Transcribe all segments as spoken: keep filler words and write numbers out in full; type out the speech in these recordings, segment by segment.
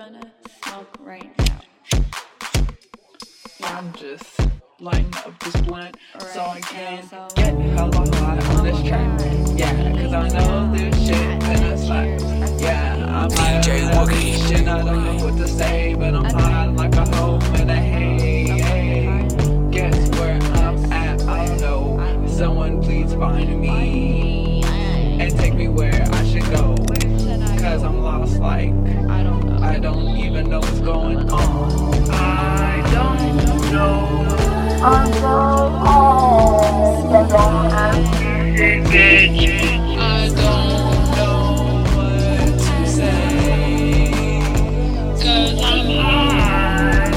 gonna smoke right now. I'm just lighting up this blunt Right, so I can yeah, so get hella high on this track. Yeah, cause I know this shit gonna slap. Yeah, I'm high on this shit, I don't know what to say, but I'm high like a hoe in a hay. Hey, guess where I'm at? I don't know. Someone please find me and take me where I should go. Cause I'm lost like I don't know. I don't even know what's going on. I don't know. I'm so old. I don't have shit, bitch. I don't know what to say. Cause I'm high.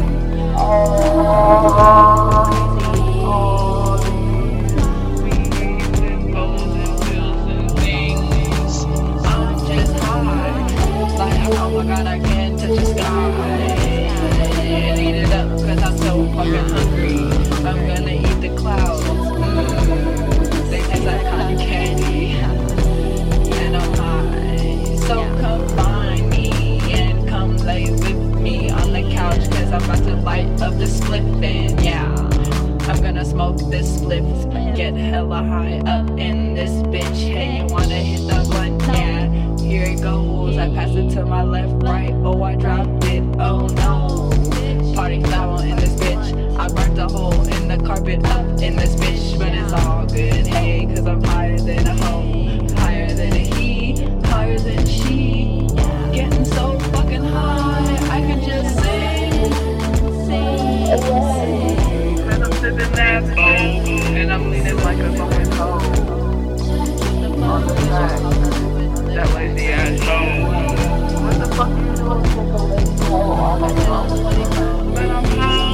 Oh, all these weeds and bones and pills and things. I'm just high. Like, oh my god, I can't touch the sky. And eat it up, cause I'm so fucking hungry. I'm gonna eat the clouds. Mm, they taste like cotton candy. And I'm high. So come find me and come lay with me on the couch. Cause I'm about to light up the spliff and yeah, I'm gonna smoke this spliff. Get hella high up in this bitch. Hey, you wanna hit the blunt? Yeah, here it goes. I pass it to my left, right. Oh, I dropped it. Oh no. Party foul in this bitch. I burnt a hole in the carpet up in this bitch. But it's all good, hey, cause I'm higher than a hoe, higher than a he, higher than she. Getting so fucking high, I can just sing, sing, sing. And I'm sipping that bowl, and I'm leaning like a fucking hoe on the track. That lazy ass hoe. What the fuck you doing with the lazy hoe on the phone? But I'm high.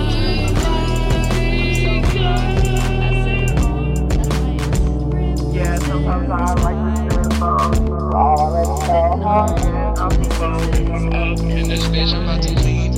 Yeah, sometimes I like to do it, but already know. I'm up in this bitch, I'm about to leave.